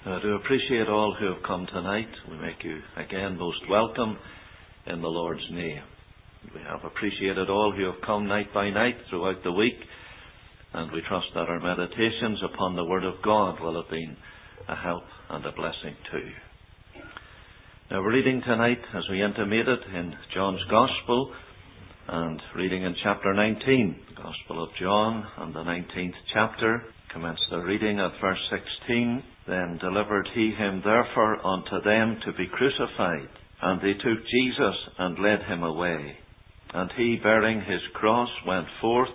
I do appreciate all who have come tonight. We make you again most welcome in the Lord's name. We have appreciated all who have come night by night throughout the week, and we trust that our meditations upon the Word of God will have been a help and a blessing to you. Now we're reading tonight, as we intimated, in John's Gospel, and reading in chapter 19, the Gospel of John, and the 19th chapter. Commence the reading at verse 16. Then delivered he him therefore unto them to be crucified. And they took Jesus and led him away. And he, bearing his cross, went forth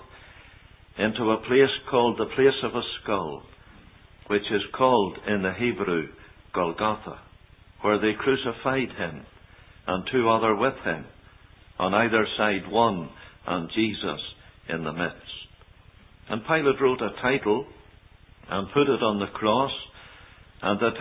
into a place called the place of a skull, which is called in the Hebrew Golgotha, where they crucified him, and two other with him, on either side one, and Jesus in the midst. And Pilate wrote a title, and put it on the cross, and the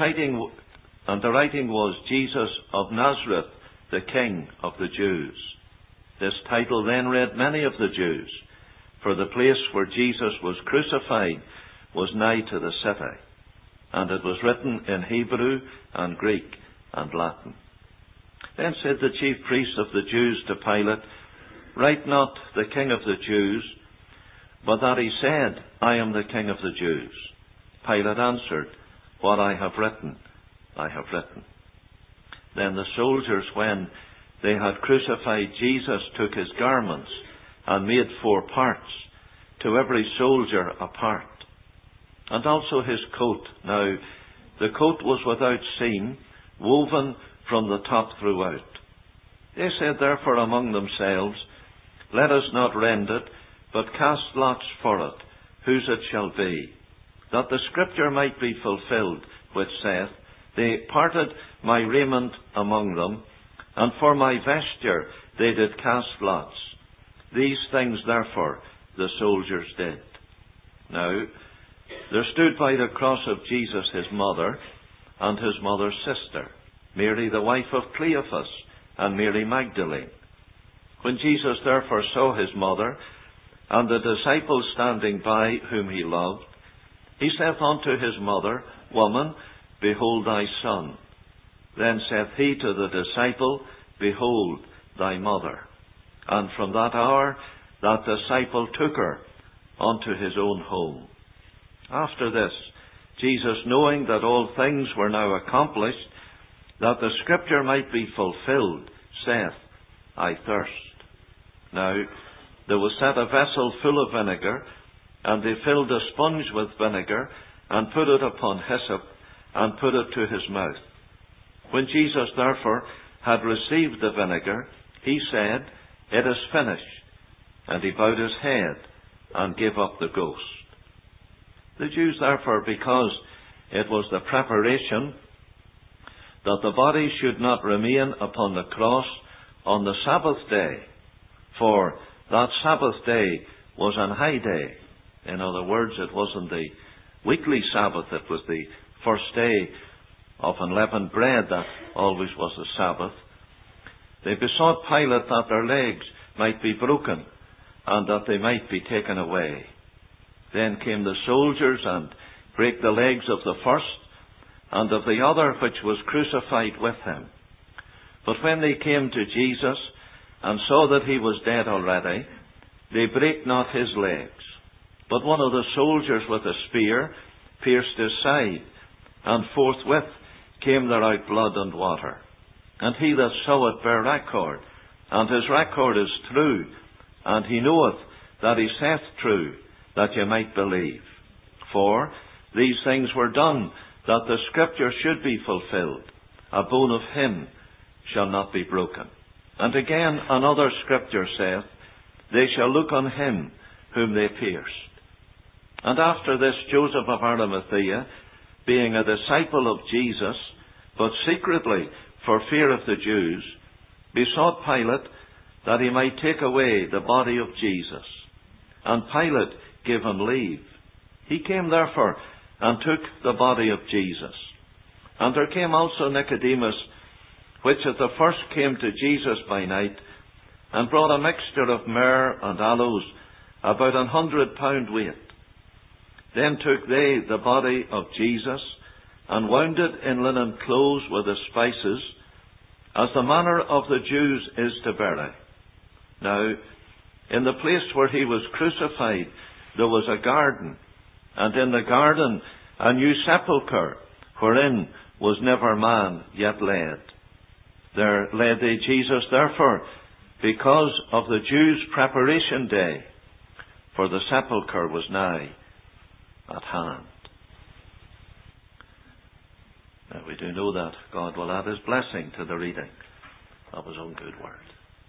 writing was, Jesus of Nazareth, the King of the Jews. This title then read many of the Jews, for the place where Jesus was crucified was nigh to the city, and it was written in Hebrew and Greek and Latin. Then said the chief priests of the Jews to Pilate, Write not the King of the Jews, but that he said, I am the King of the Jews. Pilate answered, What I have written, I have written. Then the soldiers, when they had crucified Jesus, took his garments and made 4 parts, to every soldier a part, and also his coat. Now the coat was without seam, woven from the top throughout. They said therefore among themselves, Let us not rend it, but cast lots for it, whose it shall be, that the scripture might be fulfilled, which saith, They parted my raiment among them, and for my vesture they did cast lots. These things therefore the soldiers did. Now there stood by the cross of Jesus his mother, and his mother's sister, Mary the wife of Cleophas, and Mary Magdalene. When Jesus therefore saw his mother, and the disciples standing by whom he loved, he saith unto his mother, Woman, behold thy son. Then saith he to the disciple, Behold thy mother. And from that hour that disciple took her unto his own home. After this, Jesus, knowing that all things were now accomplished, that the scripture might be fulfilled, saith, I thirst. Now there was set a vessel full of vinegar, and they filled a sponge with vinegar, and put it upon hyssop, and put it to his mouth. When Jesus therefore had received the vinegar, he said, It is finished. And he bowed his head, and gave up the ghost. The Jews therefore, because it was the preparation that the body should not remain upon the cross on the Sabbath day, for that Sabbath day was an high day. In other words, it wasn't the weekly Sabbath, it was the first day of unleavened bread that always was the Sabbath. They besought Pilate that their legs might be broken, and that they might be taken away. Then came the soldiers, and brake the legs of the first, and of the other which was crucified with him. But when they came to Jesus, and saw that he was dead already, they brake not his legs. But one of the soldiers with a spear pierced his side, and forthwith came there out blood and water. And he that saw it bare record, and his record is true, and he knoweth that he saith true, that ye might believe. For these things were done, that the scripture should be fulfilled, A bone of him shall not be broken. And again another scripture saith, They shall look on him whom they pierced. And after this Joseph of Arimathea, being a disciple of Jesus, but secretly for fear of the Jews, besought Pilate that he might take away the body of Jesus. And Pilate gave him leave. He came therefore and took the body of Jesus. And there came also Nicodemus, which at the first came to Jesus by night, and brought a mixture of myrrh and aloes, about 100 pound weight. Then took they the body of Jesus, and wound it in linen clothes with the spices, as the manner of the Jews is to bury. Now, in the place where he was crucified, there was a garden, and in the garden a new sepulchre, wherein was never man yet laid. There laid they Jesus, therefore, because of the Jews' preparation day, for the sepulchre was nigh at hand. Now we do know that God will add His blessing to the reading of His own good word.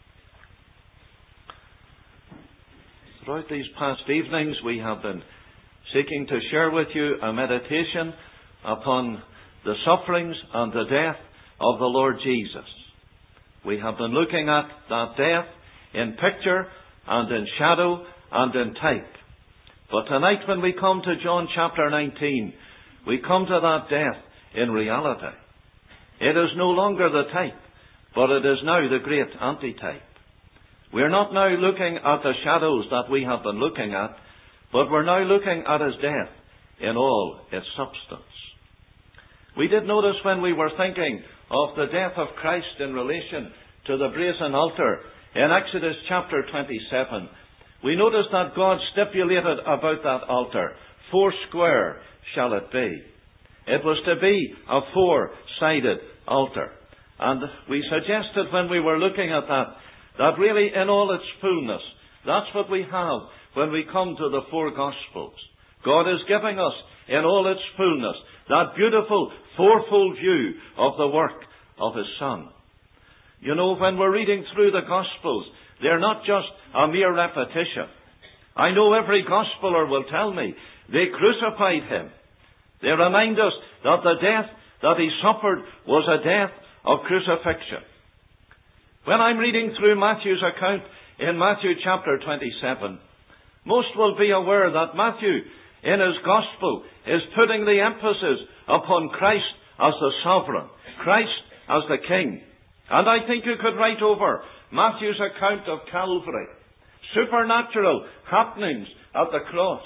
Throughout these past evenings we have been seeking to share with you a meditation upon the sufferings and the death of the Lord Jesus. We have been looking at that death in picture and in shadow and in type. But tonight when we come to John chapter 19, we come to that death in reality. It is no longer the type, but it is now the great antitype. We are not now looking at the shadows that we have been looking at, but we're now looking at His death in all its substance. We did notice when we were thinking of the death of Christ in relation to the brazen altar in Exodus chapter 27, we noticed that God stipulated about that altar, 4 square shall it be. It was to be a 4-sided altar. And we suggested when we were looking at that really in all its fullness, that's what we have when we come to the 4 Gospels. God is giving us in all its fullness that beautiful fourfold view of the work of His Son. You know, when we're reading through the Gospels, they're not just a mere repetition. I know every Gospeler will tell me they crucified Him. They remind us that the death that He suffered was a death of crucifixion. When I'm reading through Matthew's account in Matthew chapter 27, most will be aware that Matthew, in his Gospel, is putting the emphasis upon Christ as the sovereign, Christ as the King. And I think you could write over Matthew's account of Calvary, supernatural happenings at the cross.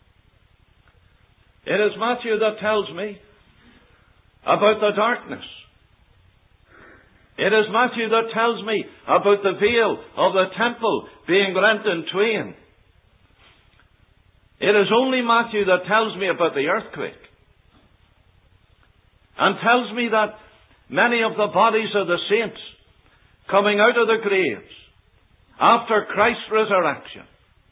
It is Matthew that tells me about the darkness. It is Matthew that tells me about the veil of the temple being rent in twain. It is only Matthew that tells me about the earthquake. And tells me that many of the bodies of the saints coming out of the graves after Christ's resurrection.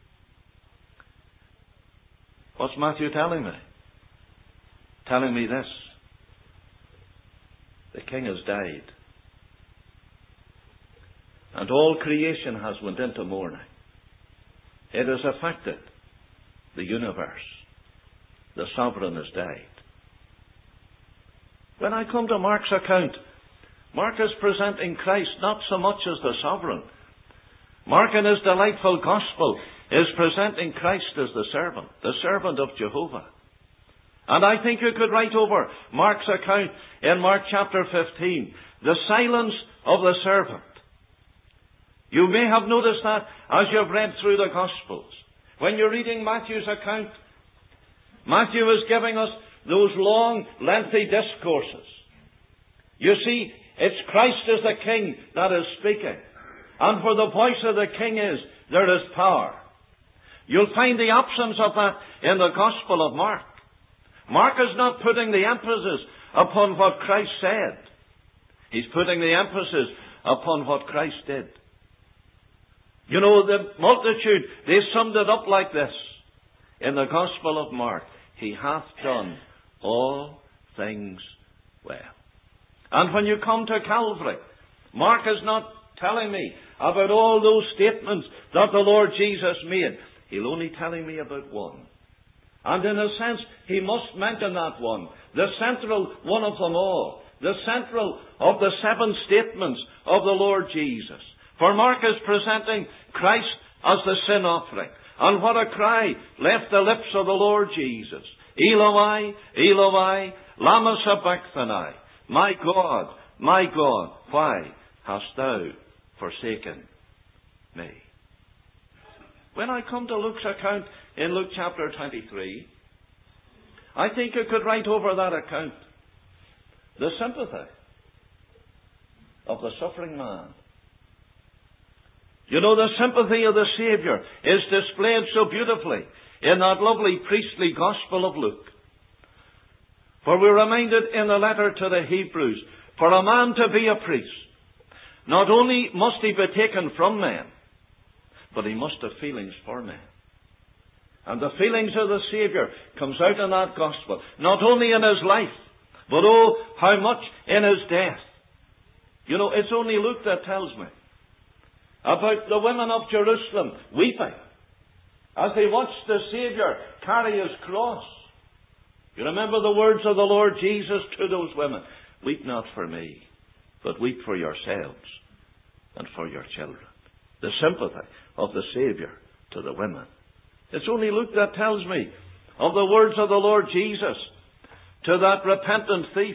What's Matthew telling me? Telling me this: the King has died. And all creation has went into mourning. It has affected the universe. The sovereign has died. When I come to Mark's account, Mark is presenting Christ not so much as the sovereign. Mark in his delightful gospel is presenting Christ as the servant of Jehovah. And I think you could write over Mark's account in Mark chapter 15, the silence of the servant. You may have noticed that as you've read through the Gospels. When you're reading Matthew's account, Matthew is giving us those long, lengthy discourses. You see, it's Christ as the King that is speaking. And where the voice of the King is, there is power. You'll find the absence of that in the Gospel of Mark. Mark is not putting the emphasis upon what Christ said. He's putting the emphasis upon what Christ did. You know, the multitude, they summed it up like this in the Gospel of Mark: He hath done all things well. And when you come to Calvary, Mark is not telling me about all those statements that the Lord Jesus made. He'll only telling me about one. And in a sense, he must mention that one, the central one of them all, the central of the 7 statements of the Lord Jesus. For Mark is presenting Christ as the sin offering. And what a cry left the lips of the Lord Jesus: Eloi, Eloi, lama sabachthani. My God, why hast thou forsaken me? When I come to Luke's account in Luke chapter 23, I think you could write over that account: the sympathy of the suffering man. You know, the sympathy of the Saviour is displayed so beautifully in that lovely priestly Gospel of Luke. For we're reminded in the letter to the Hebrews, for a man to be a priest, not only must he be taken from men, but he must have feelings for men. And the feelings of the Saviour comes out in that Gospel, not only in his life, but oh, how much in his death. You know, it's only Luke that tells me about the women of Jerusalem weeping as they watched the Saviour carry his cross. You remember the words of the Lord Jesus to those women: "Weep not for me, but weep for yourselves and for your children." The sympathy of the Saviour to the women. It's only Luke that tells me of the words of the Lord Jesus to that repentant thief.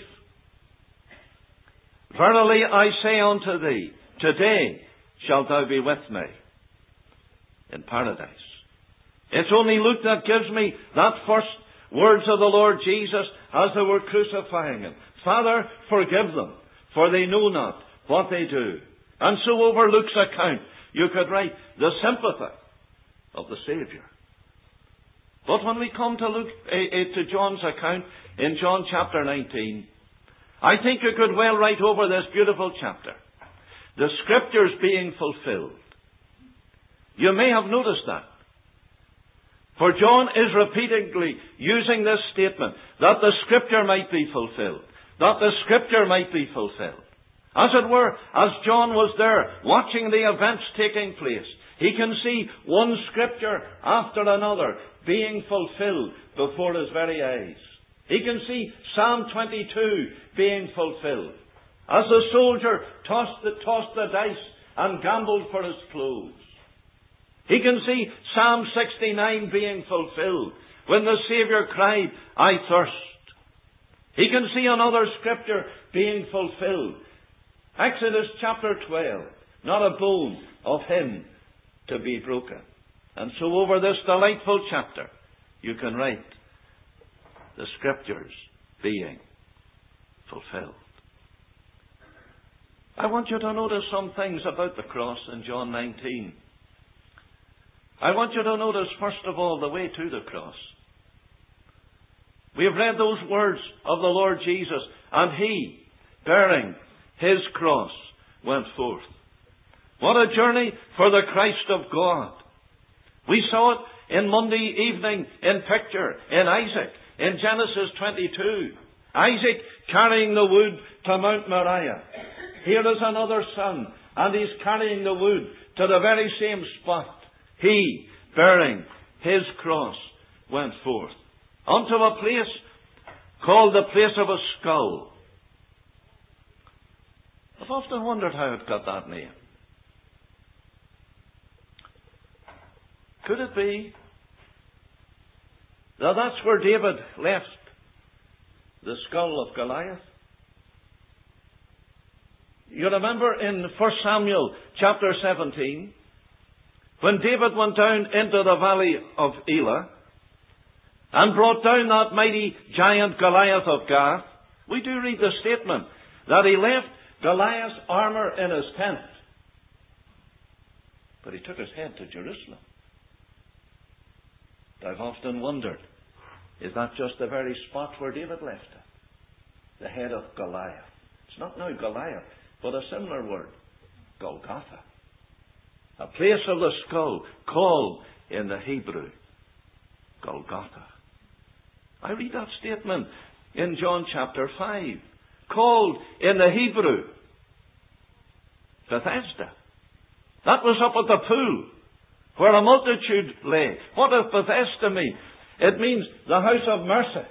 "Verily I say unto thee, today shalt thou be with me in paradise." It's only Luke that gives me that first words of the Lord Jesus as they were crucifying him: "Father, forgive them, for they know not what they do." And so over Luke's account, you could write the sympathy of the Saviour. But when we come to John's account in John chapter 19, I think you could well write over this beautiful chapter: the Scriptures being fulfilled. You may have noticed that. For John is repeatedly using this statement, that the Scripture might be fulfilled. That the Scripture might be fulfilled. As it were, as John was there, watching the events taking place, he can see one Scripture after another being fulfilled before his very eyes. He can see Psalm 22 being fulfilled, as the soldier tossed the dice and gambled for his clothes. He can see Psalm 69 being fulfilled, when the Saviour cried, "I thirst." He can see another Scripture being fulfilled. Exodus chapter 12, "Not a bone of him to be broken." And so over this delightful chapter, you can write the Scriptures being fulfilled. I want you to notice some things about the cross in John 19. I want you to notice, first of all, the way to the cross. We have read those words of the Lord Jesus: "And he, bearing his cross, went forth." What a journey for the Christ of God. We saw it in Monday evening in picture in Isaac in Genesis 22. Isaac carrying the wood to Mount Moriah. Here is another son, and he's carrying the wood to the very same spot. He, bearing his cross, went forth unto a place called the place of a skull. I've often wondered how it got that name. Could it be that that's where David left the skull of Goliath? You remember in 1 Samuel chapter 17, when David went down into the valley of Elah and brought down that mighty giant Goliath of Gath, we do read the statement that he left Goliath's armour in his tent, but he took his head to Jerusalem. I've often wondered, is that just the very spot where David left it? The head of Goliath. It's not now Goliath, but a similar word, Golgotha. A place of the skull, called in the Hebrew, Golgotha. I read that statement in John chapter 5. Called in the Hebrew, Bethesda. That was up at the pool, where a multitude lay. What does Bethesda mean? It means the house of mercy.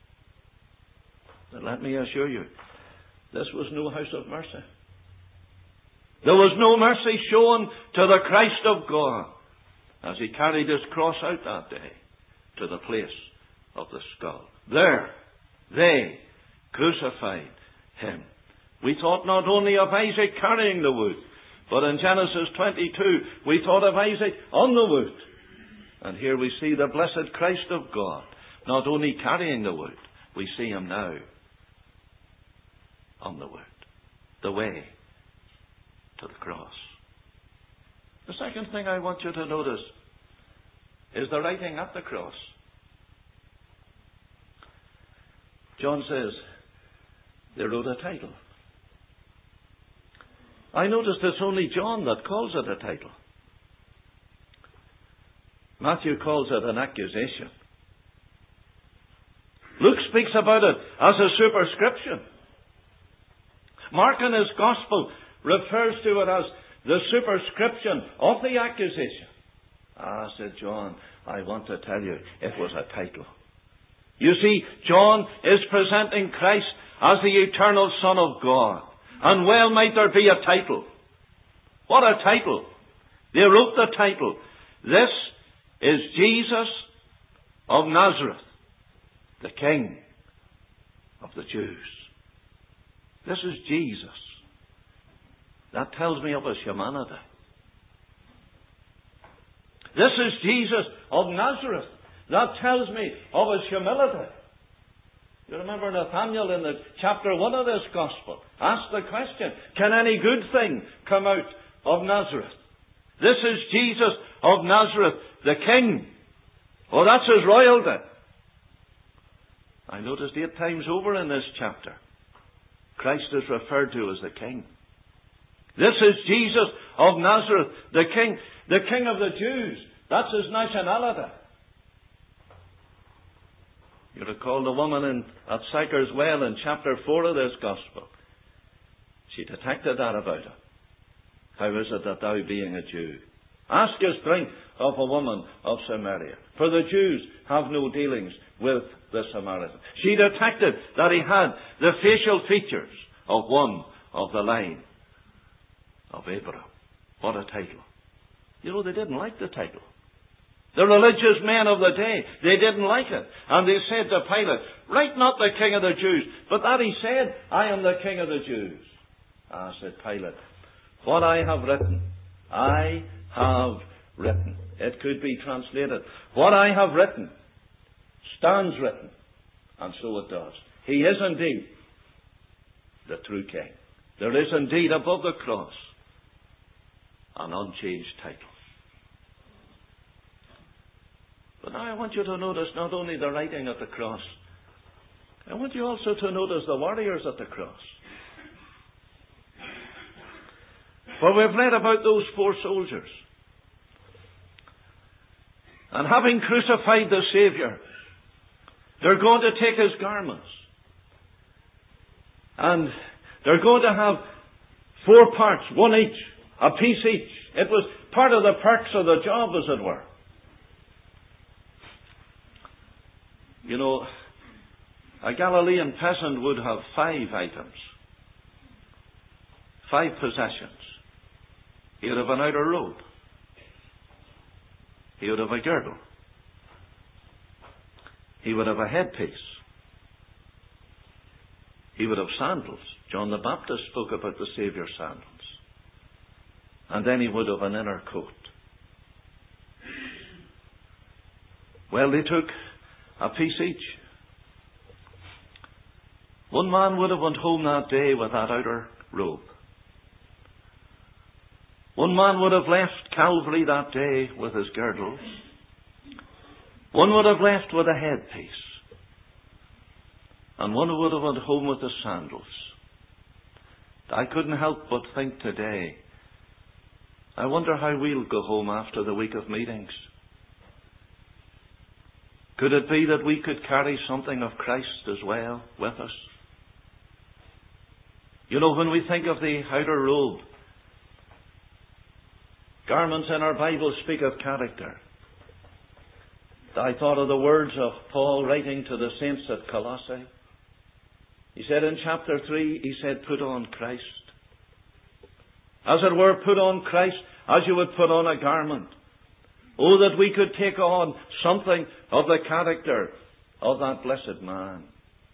But let me assure you, this was no house of mercy. There was no mercy shown to the Christ of God as he carried his cross out that day to the place of the skull. There, they crucified him. We thought not only of Isaac carrying the wood, but in Genesis 22, we thought of Isaac on the wood. And here we see the blessed Christ of God, not only carrying the wood, we see him now on the wood. The way to the cross. The second thing I want you to notice is the writing at the cross. John says they wrote a title. I noticed it's only John that calls it a title. Matthew calls it an accusation. Luke speaks about it as a superscription. Mark in his Gospel refers to it as the superscription of the accusation. Said John, I want to tell you, it was a title. You see, John is presenting Christ as the eternal Son of God. And well might there be a title. What a title. They wrote the title. This is Jesus of Nazareth, the King of the Jews. This is Jesus. That tells me of his humanity. This is Jesus of Nazareth. That tells me of his humility. You remember Nathanael in the chapter 1 of this Gospel asked the question, can any good thing come out of Nazareth? This is Jesus of Nazareth, the King. Oh, that's his royalty. I noticed 8 times over in this chapter, Christ is referred to as the King. This is Jesus of Nazareth, the King of the Jews. That's his nationality. You recall the woman at Sychar's Well in chapter 4 of this Gospel. She detected that about him. How is it that thou, being a Jew, askest drink of a woman of Samaria? For the Jews have no dealings with the Samaritans. She detected that he had the facial features of one of the line of Abraham. What a title. You know, they didn't like the title. The religious men of the day, they didn't like it. And they said to Pilate, write not the King of the Jews, but that he said, I am the King of the Jews. Said Pilate, what I have written, I have written. It could be translated, what I have written stands written. And so it does. He is indeed the true King. There is indeed above the cross an unchanged title. But now I want you to notice not only the writing at the cross, I want you also to notice the warriors at the cross. For we've read about those 4 soldiers. And having crucified the Saviour, they're going to take his garments. And they're going to have 4 parts, 1 each, a piece each. It was part of the perks of the job, as it were. You know, a Galilean peasant would have 5 items, 5 possessions. He would have an outer robe. He would have a girdle. He would have a headpiece. He would have sandals. John the Baptist spoke about the Saviour's sandals. And then he would have an inner coat. Well, they took a piece each. One man would have went home that day with that outer robe. One man would have left Calvary that day with his girdles. One would have left with a headpiece. And one would have went home with his sandals. I couldn't help but think today, I wonder how we'll go home after the week of meetings. Could it be that we could carry something of Christ as well with us? You know, when we think of the outer robe, garments in our Bible speak of character. I thought of the words of Paul writing to the saints at Colossae. He said in chapter 3, he said, put on Christ. As it were, put on Christ as you would put on a garment. Oh, that we could take on something of the character of that blessed man.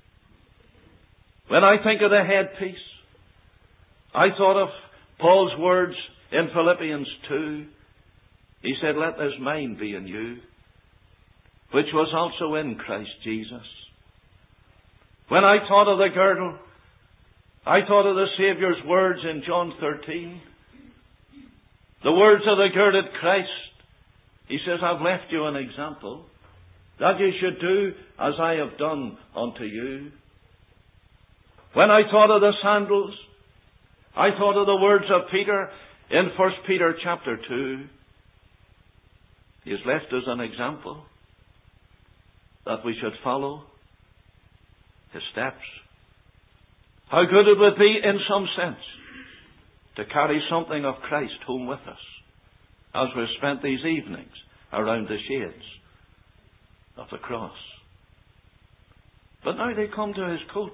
When I think of the headpiece, I thought of Paul's words in Philippians 2. He said, let this mind be in you, which was also in Christ Jesus. When I thought of the girdle, I thought of the Saviour's words in John 13. The words of the girded Christ. He says, I've left you an example, that you should do as I have done unto you. When I thought of the sandals, I thought of the words of Peter in 1 Peter chapter 2. He has left us an example that we should follow his steps. How good it would be, in some sense, to carry something of Christ home with us as we've spent these evenings around the shades of the cross. But now they come to his coat.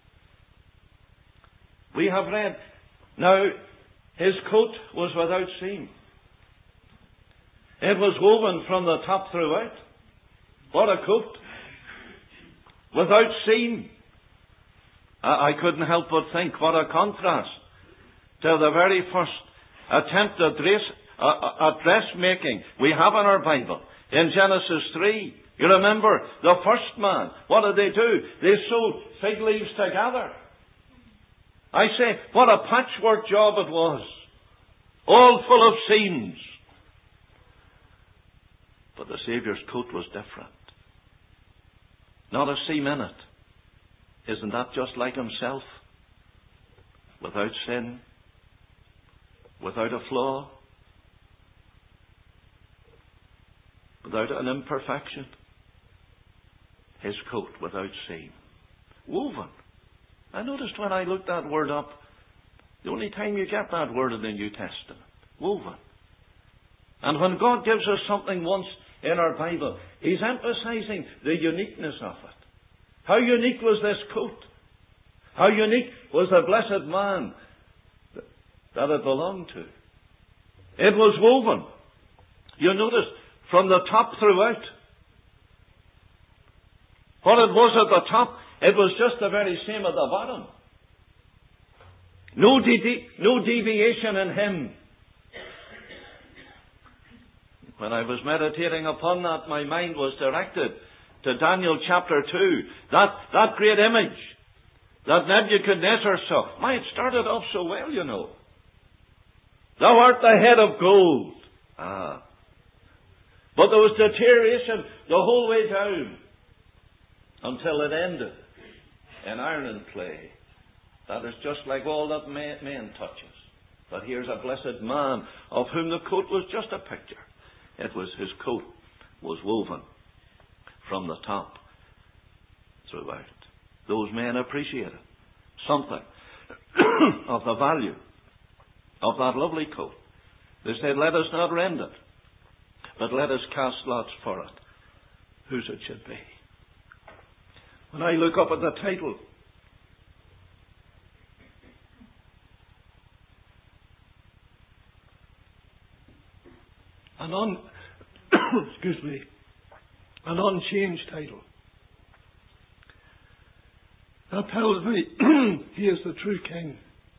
We have read, now his coat was without seam. It was woven from the top throughout. What a coat! Without seam. I couldn't help but think, what a contrast to the very first attempt at dressmaking we have in our Bible. In Genesis 3, you remember the first man. What did they do? They sewed fig leaves together. I say, what a patchwork job it was. All full of seams. But the Saviour's coat was different. Not a seam in it. Isn't that just like himself? Without sin. Without a flaw. Without an imperfection. His coat without seam. Woven. I noticed when I looked that word up, the only time you get that word in the New Testament. Woven. And when God gives us something once in our Bible, He's emphasizing the uniqueness of it. How unique was this coat? How unique was the blessed man that it belonged to? It was woven. You notice, from the top throughout. What it was at the top, it was just the very same at the bottom. No deviation in him. When I was meditating upon that, my mind was directed to Daniel chapter 2. That great image that Nebuchadnezzar saw. My, it started off so well, you know. Thou art the head of gold. But there was deterioration the whole way down until it ended in iron and clay. That is just like all that man touches. But here's a blessed man of whom the coat was just a picture. It was his coat was woven from the top throughout. Those men appreciated something of the value of that lovely coat. They said, let us not rend it, but let us cast lots for it, whose it should be. When I look up at the title, an unchanged title. That tells me he is the true king.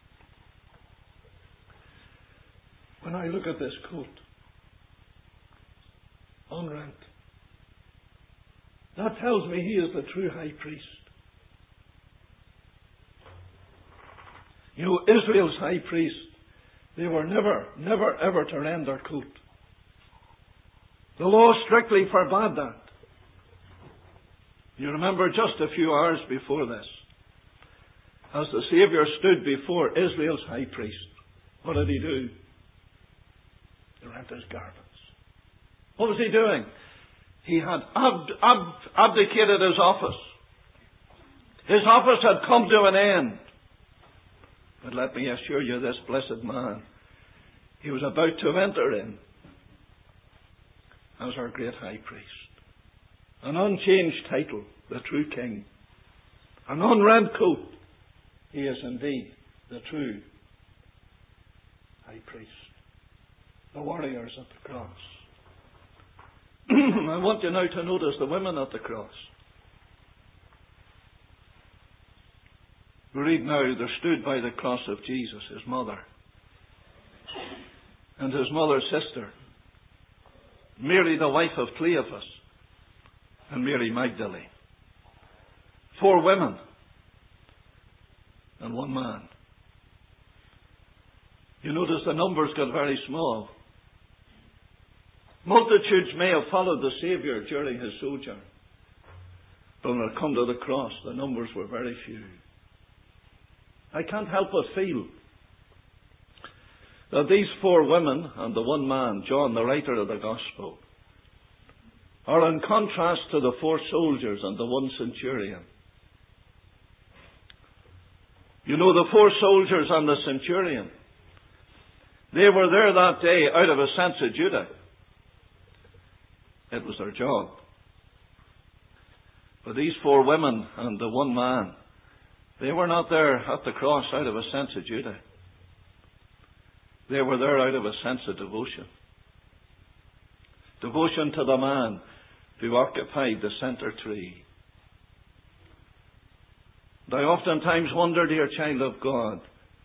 When I look at this coat, unrent, that tells me he is the true high priest. You know, Israel's high priest, they were never ever to rend their coat. The law strictly forbade that. You remember just a few hours before this, as the Saviour stood before Israel's high priest, what did he do? He rent his garments. What was he doing? He had abdicated his office. His office had come to an end. But let me assure you, this blessed man, he was about to enter in as our great high priest. An unchanged title, the true king. An unrent coat. He is indeed the true high priest. The warriors at the cross. I want you now to notice the women at the cross. We read now, there stood by the cross of Jesus his mother and his mother's sister, Mary the wife of Cleophas, and Mary Magdalene. 4 women. And and one man. You notice the numbers got very small. Multitudes may have followed the Saviour during his sojourn, but when it come to the cross, the numbers were very few. I can't help but feel that these 4 women and the one man, John, the writer of the Gospel, are in contrast to the 4 soldiers and the 1 centurion. You know, the 4 soldiers and the centurion, they were there that day out of a sense of duty. It was their job. But these 4 women and the one man, they were not there at the cross out of a sense of duty. They were there out of a sense of devotion. Devotion to the man who occupied the center tree. And I oftentimes wonder, dear child of God,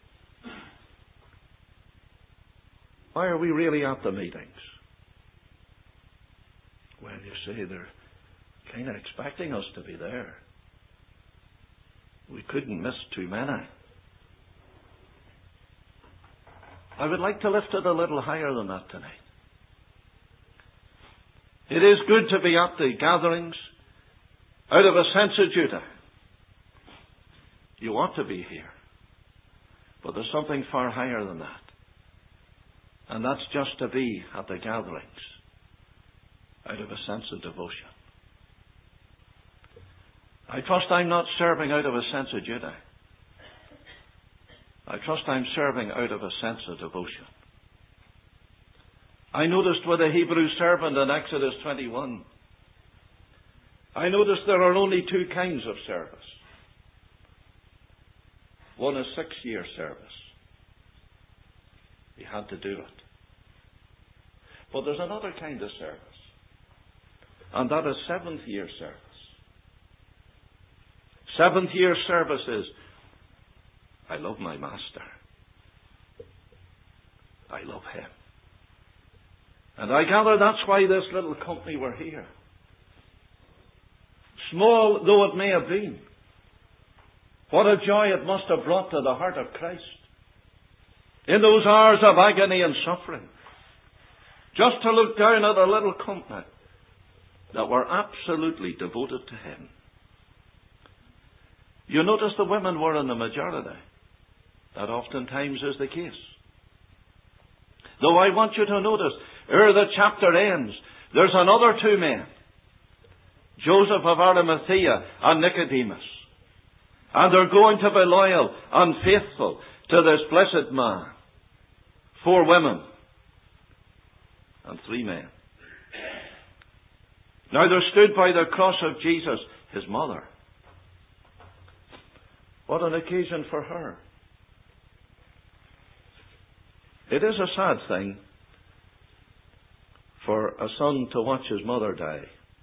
why are we really at the meetings? Well, you say they're kind of expecting us to be there. We couldn't miss too many. I would like to lift it a little higher than that tonight. It is good to be at the gatherings out of a sense of duty. You ought to be here. But there's something far higher than that. And that's just to be at the gatherings out of a sense of devotion. I trust I'm not serving out of a sense of duty. I trust I'm serving out of a sense of devotion. I noticed with a Hebrew servant in Exodus 21, I noticed there are only 2 kinds of service. One is 6-year service. He had to do it. But there's another kind of service. And that is 7th-year service. 7th-year service is, I love my master. I love him. And I gather that's why this little company were here. Small though it may have been, what a joy it must have brought to the heart of Christ. In those hours of agony and suffering, just to look down at a little company that were absolutely devoted to him. You notice the women were in the majority. That oftentimes is the case. Though I want you to notice, ere the chapter ends, there's another 2 men. Joseph of Arimathea and Nicodemus. And they're going to be loyal and faithful to this blessed man. 4 women and 3 men. Now there stood by the cross of Jesus his mother. What an occasion for her. It is a sad thing for a son to watch his mother die.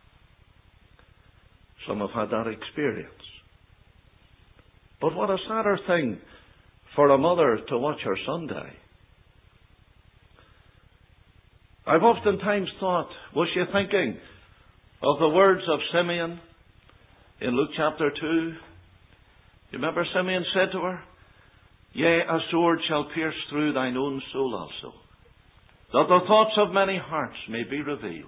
Some have had that experience. But what a sadder thing for a mother to watch her son die. I've oftentimes thought, was she thinking of the words of Simeon in Luke chapter 2? You remember Simeon said to her, Yea, a sword shall pierce through thine own soul also, that the thoughts of many hearts may be revealed.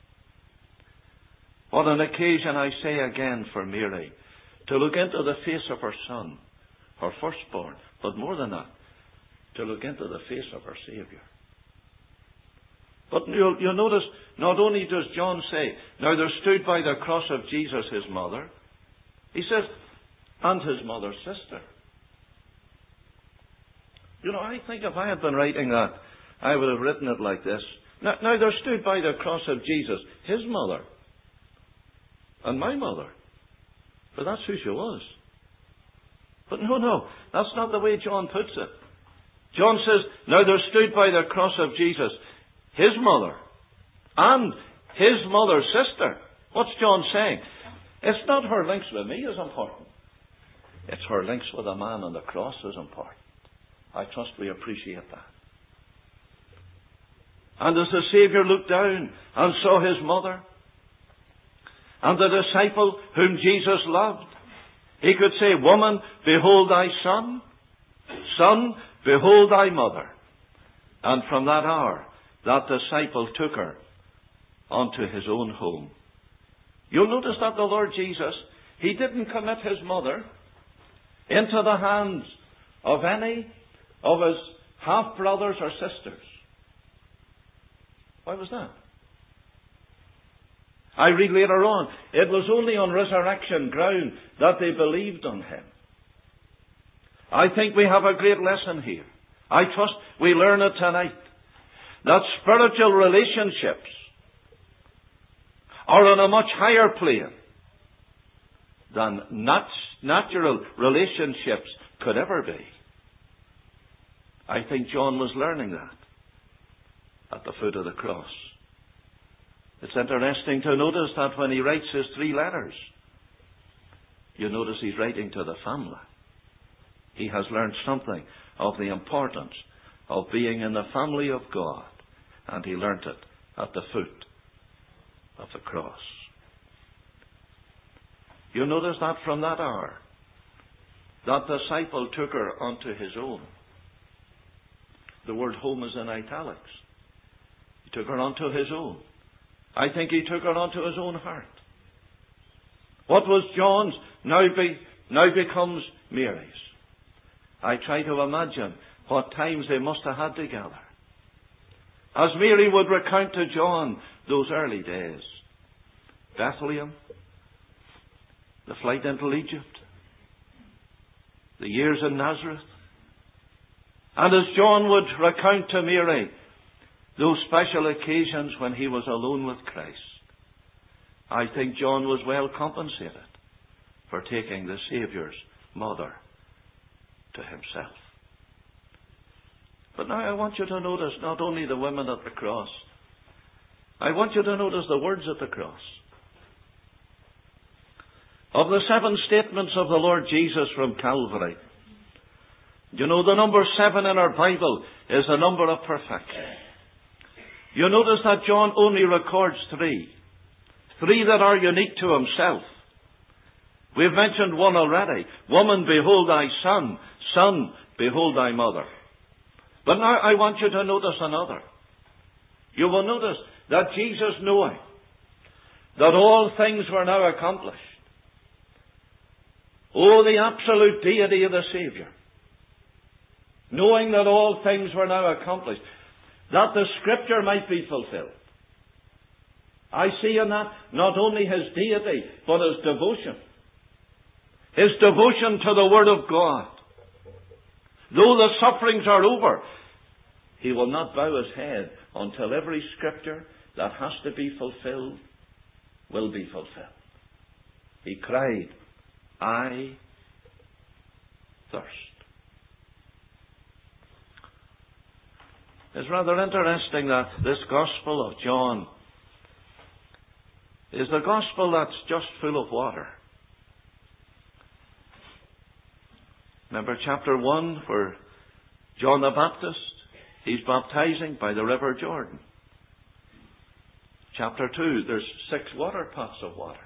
What an occasion, I say again, for Mary to look into the face of her son, her firstborn, but more than that, to look into the face of her Saviour. But you'll notice, not only does John say, now there stood by the cross of Jesus his mother, he says, and his mother's sister. You know, I think if I had been writing that, I would have written it like this. Now there stood by the cross of Jesus his mother and my mother. But that's who she was. But no, that's not the way John puts it. John says, now there stood by the cross of Jesus his mother and his mother's sister. What's John saying? It's not her links with me is important. It's her links with a man on the cross is important. I trust we appreciate that. And as the Saviour looked down and saw his mother and the disciple whom Jesus loved, He could say, woman, behold thy son. Son, behold thy mother. And from that hour, that disciple took her unto his own home. You'll notice that the Lord Jesus, he didn't commit his mother into the hands of any of his half-brothers or sisters. Why was that? I read later on, it was only on resurrection ground that they believed on him. I think we have a great lesson here. I trust we learn it tonight. That spiritual relationships are on a much higher plane than natural relationships could ever be. I think John was learning that at the foot of the cross. It's interesting to notice that when he writes his 3 letters, you notice he's writing to the family. He has learned something of the importance of being in the family of God, and he learnt it at the foot of the cross. You notice that from that hour, that disciple took her unto his own. The word home is in italics. He took her unto his own. I think he took her onto his own heart. What was John's now becomes Mary's. I try to imagine what times they must have had together. As Mary would recount to John those early days. Bethlehem, the flight into Egypt, the years in Nazareth. And as John would recount to Mary those special occasions when he was alone with Christ, I think John was well compensated for taking the Saviour's mother to himself. But now I want you to notice not only the women at the cross, I want you to notice the words at the cross. Of the 7 statements of the Lord Jesus from Calvary, you know the number 7 in our Bible is a number of perfection. You notice that John only records 3. 3 that are unique to himself. We've mentioned one already. Woman, behold thy son. Son, behold thy mother. But now I want you to notice another. You will notice that Jesus, knowing that all things were now accomplished, the absolute deity of the Saviour, knowing that all things were now accomplished, that the Scripture might be fulfilled. I see in that not only his deity, but his devotion. His devotion to the Word of God. Though the sufferings are over, he will not bow his head until every Scripture that has to be fulfilled will be fulfilled. He cried, I thirst. It's rather interesting that this Gospel of John is the Gospel that's just full of water. Remember chapter 1 where John the Baptist, he's baptizing by the river Jordan. Chapter 2, there's 6 water pots of water.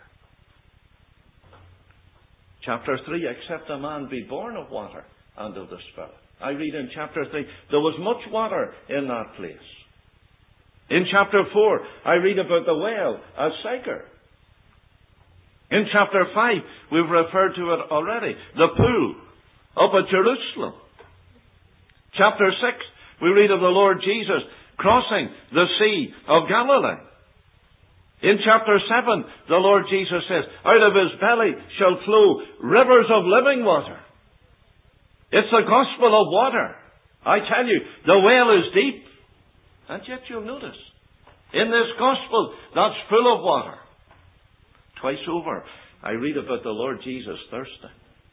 Chapter 3, except a man be born of water and of the Spirit. I read in chapter 3, there was much water in that place. In chapter 4, I read about the well at Sychar. In chapter 5, we've referred to it already, the pool up at Jerusalem. Chapter 6, we read of the Lord Jesus crossing the Sea of Galilee. In chapter 7, the Lord Jesus says, out of his belly shall flow rivers of living water. It's the gospel of water. I tell you, the well is deep. And yet you'll notice, in this gospel that's full of water, twice over, I read about the Lord Jesus thirsting.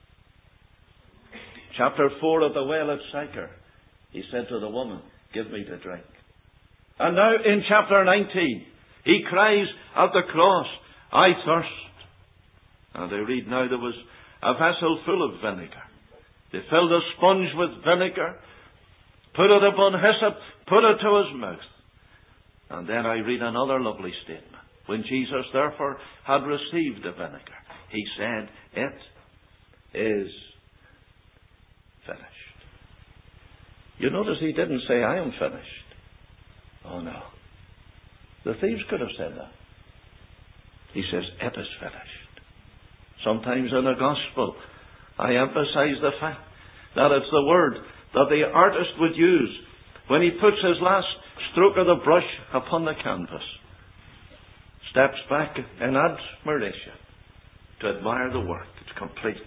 Chapter 4 of the well at Sychar, he said to the woman, give me to drink. And now in chapter 19, he cries at the cross, I thirst. And I read now there was a vessel full of vinegar. They filled a sponge with vinegar, put it upon hyssop, put it to his mouth. And then I read another lovely statement. When Jesus therefore had received the vinegar, he said, it is finished. You notice he didn't say, I am finished. Oh no. The thieves could have said that. He says, it is finished. Sometimes in the gospel, I emphasize the fact that it's the word that the artist would use when he puts his last stroke of the brush upon the canvas. Steps back in admiration to admire the work. It's complete.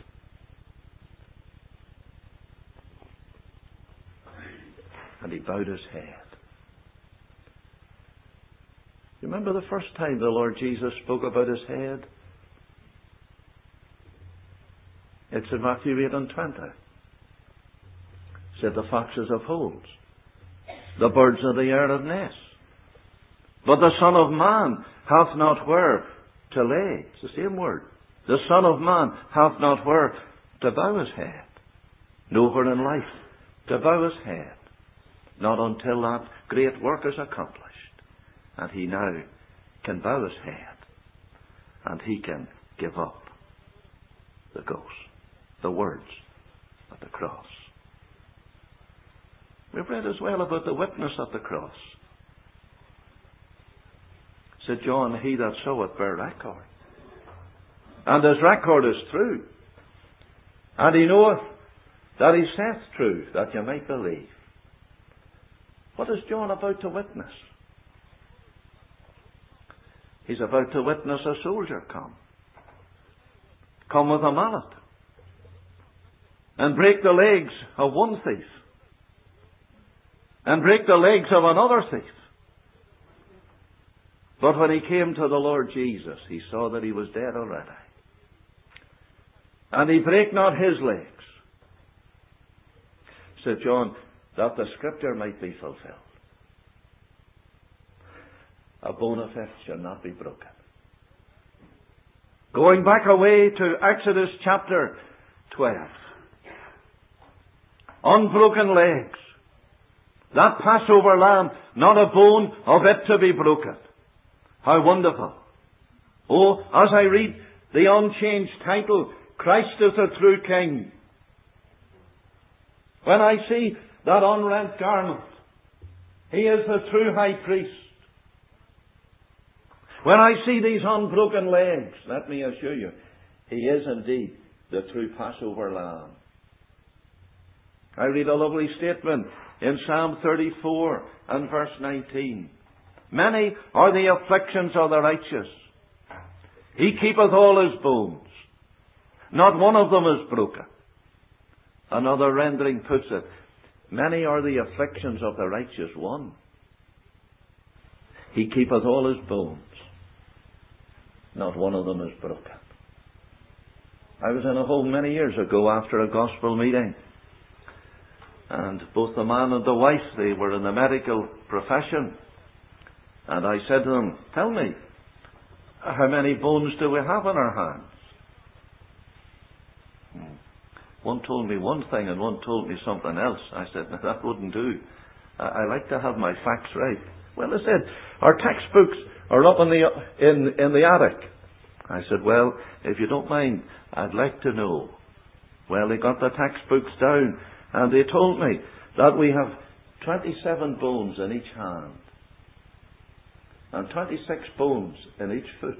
And he bowed his head. You remember the first time the Lord Jesus spoke about his head? It's in Matthew 8:20. Said the foxes have holes, the birds of the air have nests, but the Son of Man hath not where to lay. It's the same word. The Son of Man hath not where to bow his head. Nowhere in life to bow his head. Not until that great work is accomplished. And he now can bow his head. And he can give up the ghost, the words at the cross. We've read as well about the witness at the cross. Said John, he that soweth bear record. And his record is true. And he knoweth that he saith true, that you might believe. What is John about to witness? He's about to witness a soldier come with a mallet, and break the legs of one thief, and break the legs of another thief. But when he came to the Lord Jesus, he saw that he was dead already. And he brake not his legs. Said John, that the scripture might be fulfilled. A bone of it shall not be broken. Going back away to Exodus chapter 12. Unbroken legs. That Passover lamb, not a bone of it to be broken. How wonderful. Oh, as I read the unchanged title, Christ is the true King. When I see that unrent garment, he is the true high priest. When I see these unbroken legs, let me assure you, he is indeed the true Passover lamb. I read a lovely statement in Psalm 34 and verse 19. Many are the afflictions of the righteous. He keepeth all his bones. Not one of them is broken. Another rendering puts it, many are the afflictions of the righteous one. He keepeth all his bones. Not one of them is broken. I was in a home many years ago after a gospel meeting. And both the man and the wife, they were in the medical profession. And I said to them, tell me, how many bones do we have in our hands? One told me one thing and one told me something else. I said, no, that wouldn't do. I like to have my facts right. Well, they said, our textbooks are up in the attic. I said, well, if you don't mind, I'd like to know. Well, they got the textbooks down and they told me that we have 27 bones in each hand and 26 bones in each foot.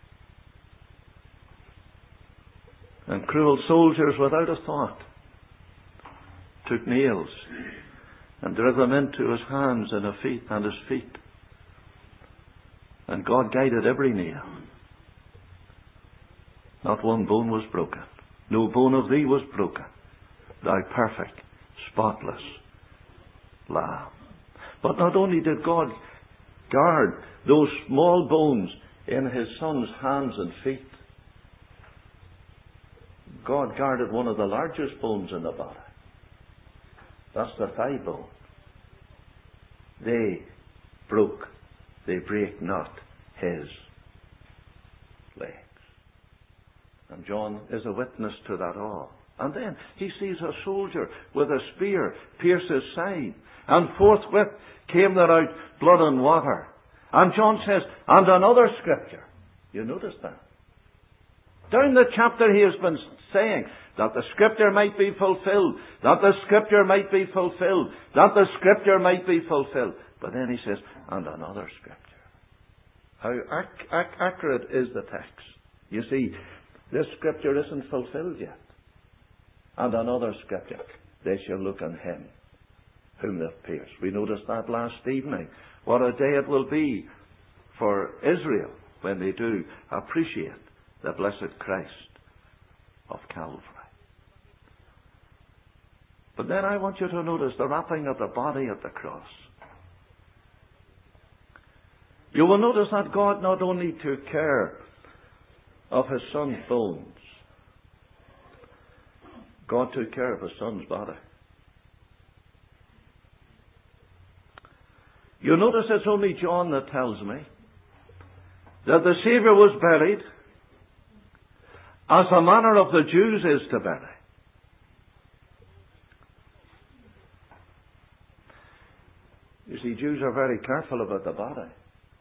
And cruel soldiers, without a thought, took nails and drove them into his hands and his feet. And God guided every nail. Not one bone was broken. No bone of thee was broken. Thou perfect, spotless Lamb. But not only did God guard those small bones in his Son's hands and feet, God guarded one of the largest bones in the body. That's the thigh bone. They break not his legs. And John is a witness to that all. And then he sees a soldier with a spear pierce his side. And forthwith came there out blood and water. And John says, and another scripture. You notice that? Down the chapter he has been saying that the Scripture might be fulfilled, that the Scripture might be fulfilled, that the Scripture might be fulfilled. But then he says, and another Scripture. How accurate is the text? You see, this Scripture isn't fulfilled yet. And another Scripture, they shall look on him whom they've pierced. We noticed that last evening. What a day it will be for Israel when they do appreciate the blessed Christ of Calvary. But then I want you to notice the wrapping of the body at the cross. You will notice that God not only took care of his son's bones, God took care of his son's body. You notice it's only John that tells me that the Saviour was buried as the manner of the Jews is to bury. You see, Jews are very careful about the body.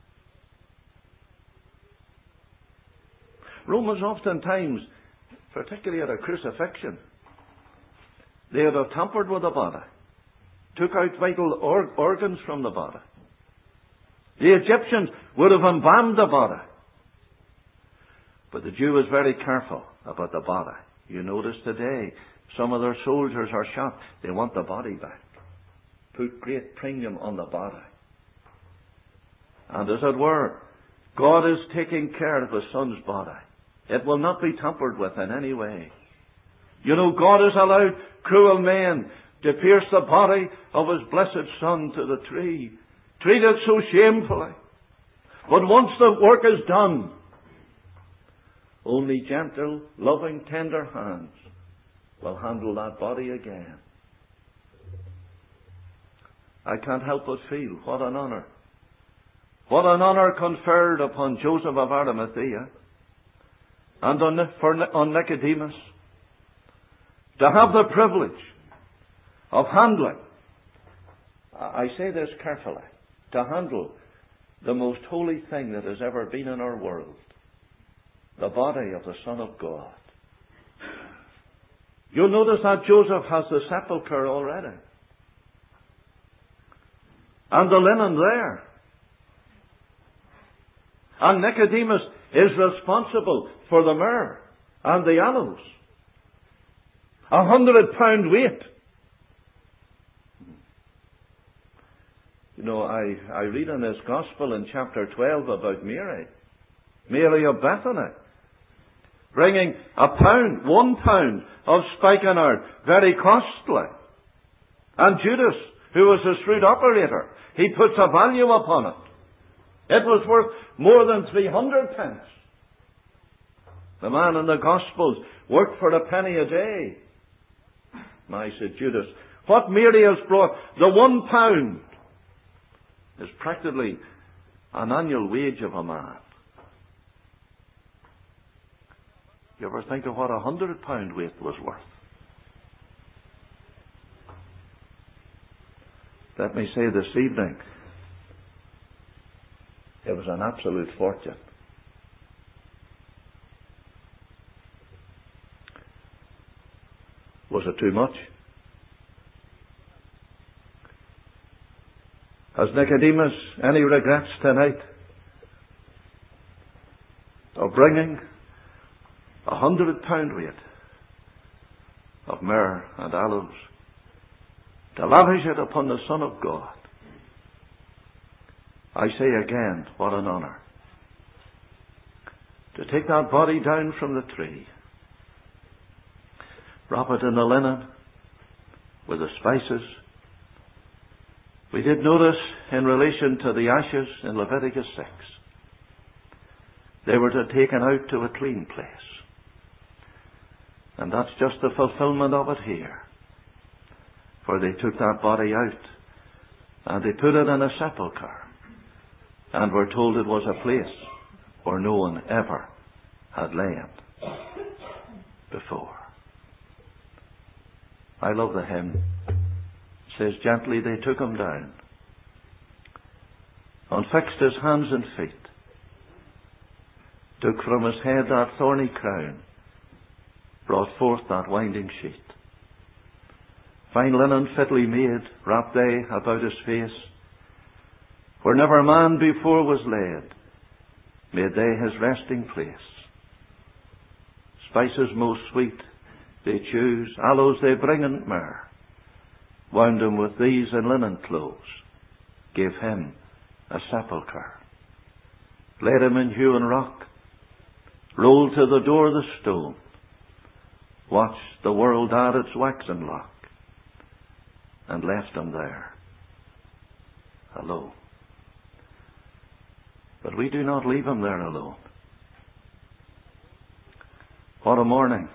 Romans oftentimes, particularly at a crucifixion, they would have tampered with the body, took out vital organs from the body. The Egyptians would have embalmed the body. But the Jew was very careful about the body. You notice today, some of their soldiers are shot. They want the body back. Put great premium on the body. And as it were, God is taking care of his son's body. It will not be tampered with in any way. You know, God has allowed cruel men to pierce the body of his blessed Son to the tree. Treated so shamefully. But once the work is done, only gentle, loving, tender hands will handle that body again. I can't help but feel what an honour. What an honour conferred upon Joseph of Arimathea and on Nicodemus to have the privilege of handling, I say this carefully, to handle the most holy thing that has ever been in our world, the body of the Son of God. You'll notice that Joseph has the sepulchre already. And the linen there. And Nicodemus is responsible for the myrrh and the aloes. 100-pound weight. You know, I read in this Gospel in chapter 12 about Mary of Bethany, bringing 1 pound of spikenard, very costly. And Judas, who was a shrewd operator, he puts a value upon it. It was worth more than 300 pence. The man in the Gospels worked for a penny a day. I said, Judas, what Mary has brought, the 1 pound, is practically an annual wage of a man. You ever think of what 100-pound weight was worth? Let me say this evening, it was an absolute fortune. Was it too much? Has Nicodemus any regrets tonight of bringing 100-pound weight of myrrh and aloes to lavish it upon the Son of God? I say again, what an honour to take that body down from the tree, wrap it in the linen with the spices. We did notice in relation to the ashes in Leviticus 6, they were to be taken out to a clean place. And that's just the fulfillment of it here. For they took that body out and they put it in a sepulchre, and were told it was a place where no one ever had lain before. I love the hymn. Says, gently they took him down and fixed his hands and feet took from his head that thorny crown, brought forth that winding sheet. Fine linen fitly made, wrapped they about his face, where never man before was laid, made they his resting place. Spices most sweet they choose, aloes they bring and myrrh, wound him with these in linen clothes, gave him a sepulchre. Laid him in hewn rock, rolled to the door the stone, watched the world at its waxen lock, and left him there alone. But we do not leave him there alone. What a morning!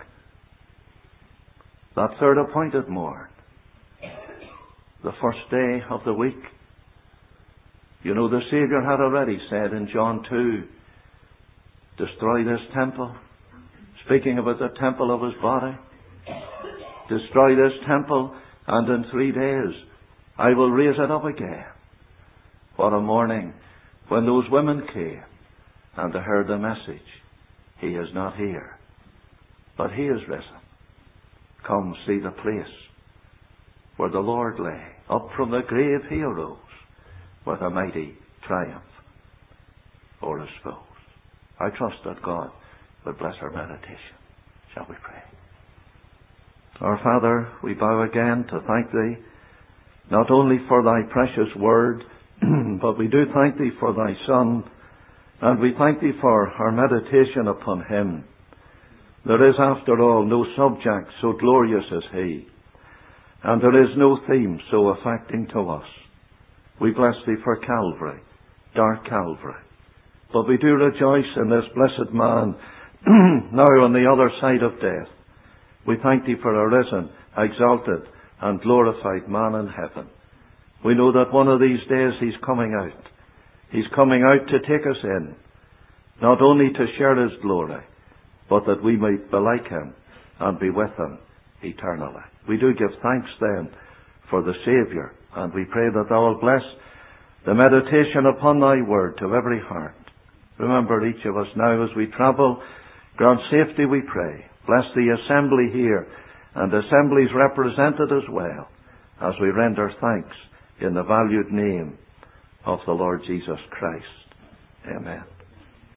That third appointed morn, the first day of the week. You know, the Saviour had already said in John 2, destroy this temple, speaking about the temple of his body. Destroy this temple, and in 3 days I will raise it up again. What a morning when those women came and they heard the message. He is not here, but he is risen. Come see the place where the Lord lay. Up from the grave he arose with a mighty triumph o'er his foes. I trust that God will bless our meditation. Shall we pray? Our Father, we bow again to thank Thee, not only for Thy precious word, but we do thank Thee for Thy Son, and we thank Thee for our meditation upon Him. There is, after all, no subject so glorious as He, and there is no theme so affecting to us. We bless Thee for Calvary, dark Calvary. But we do rejoice in this blessed man, now on the other side of death. We thank Thee for a risen, exalted, and glorified man in heaven. We know that one of these days He's coming out. He's coming out to take us in, not only to share His glory, but that we might be like Him and be with Him eternally. We do give thanks then for the Saviour, and we pray that Thou wilt bless the meditation upon Thy word to every heart. Remember each of us now as we travel. Grant safety, we pray. Bless the assembly here and assemblies represented as well, as we render thanks in the valued name of the Lord Jesus Christ. Amen.